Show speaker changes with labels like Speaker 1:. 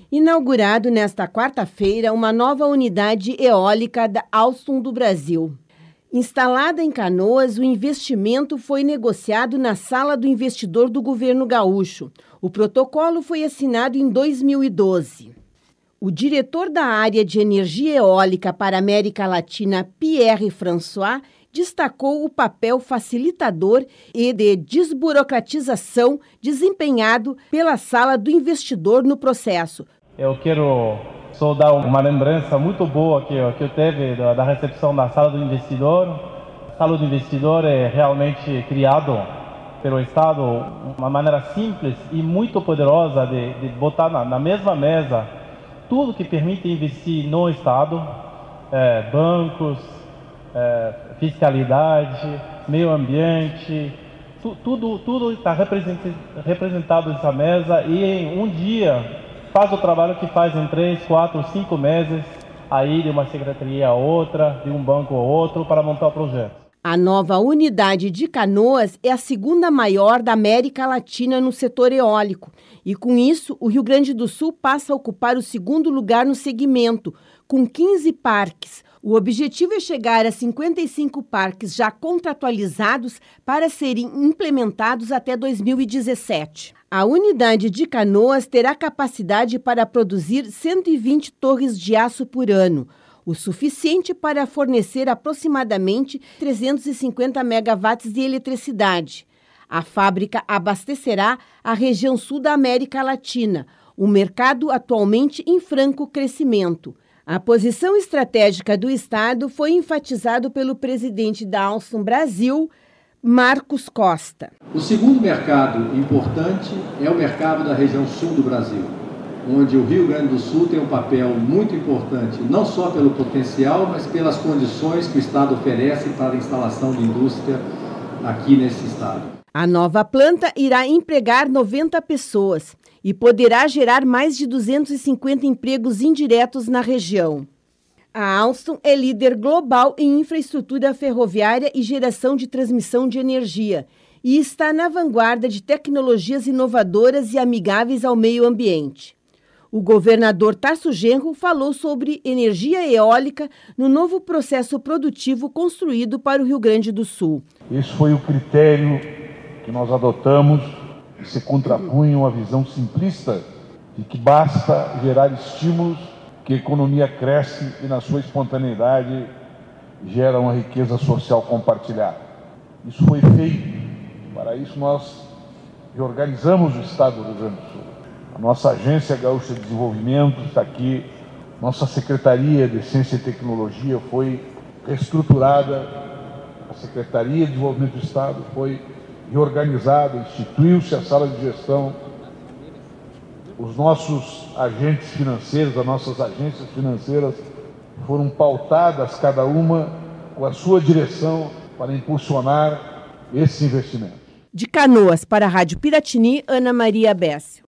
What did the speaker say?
Speaker 1: Inaugurado nesta quarta-feira uma nova unidade eólica da Alstom do Brasil. Instalada em Canoas, o investimento foi negociado na Sala do Investidor do Governo Gaúcho. O protocolo foi assinado em 2012. O diretor da área de energia eólica para a América Latina, Pierre François, destacou o papel facilitador e de desburocratização desempenhado pela Sala do Investidor no processo.
Speaker 2: Eu quero só dar uma lembrança muito boa que eu teve da recepção da Sala do Investidor. A Sala do Investidor é realmente criado pelo Estado uma maneira simples e muito poderosa de botar na mesma mesa tudo que permite investir no Estado, bancos, fiscalidade, meio ambiente, tudo está representado nessa mesa e em um dia faz o trabalho que faz em 3, 4, 5 meses, aí de uma secretaria a outra, de um banco a outro, para montar o projeto.
Speaker 1: A nova unidade de Canoas é a segunda maior da América Latina no setor eólico. E com isso, o Rio Grande do Sul passa a ocupar o segundo lugar no segmento, com 15 parques. O objetivo é chegar a 55 parques já contratualizados para serem implementados até 2017. A unidade de Canoas terá capacidade para produzir 120 torres de aço por ano, o suficiente para fornecer aproximadamente 350 megawatts de eletricidade. A fábrica abastecerá a região sul da América Latina, um mercado atualmente em franco crescimento. A posição estratégica do Estado foi enfatizado pelo presidente da Alstom Brasil, Marcos Costa.
Speaker 3: O segundo mercado importante é o mercado da região sul do Brasil, onde o Rio Grande do Sul tem um papel muito importante, não só pelo potencial, mas pelas condições que o Estado oferece para a instalação de indústria aqui nesse estado.
Speaker 1: A nova planta irá empregar 90 pessoas e poderá gerar mais de 250 empregos indiretos na região. A Alstom é líder global em infraestrutura ferroviária e geração de transmissão de energia e está na vanguarda de tecnologias inovadoras e amigáveis ao meio ambiente. O governador Tarso Genro falou sobre energia eólica no novo processo produtivo construído para o Rio Grande do Sul.
Speaker 4: Esse foi o critério que nós adotamos e se contrapunha uma visão simplista de que basta gerar estímulos que a economia cresce e na sua espontaneidade gera uma riqueza social compartilhada. Isso foi feito. Para isso nós reorganizamos o Estado do Rio Grande do Sul. A nossa Agência Gaúcha de Desenvolvimento está aqui, nossa Secretaria de Ciência e Tecnologia foi reestruturada, a Secretaria de Desenvolvimento do Estado foi reorganizada, instituiu-se a sala de gestão, os nossos agentes financeiros, as nossas agências financeiras foram pautadas, cada uma com a sua direção, para impulsionar esses investimentos.
Speaker 1: De Canoas para a Rádio Piratini, Ana Maria Bécio.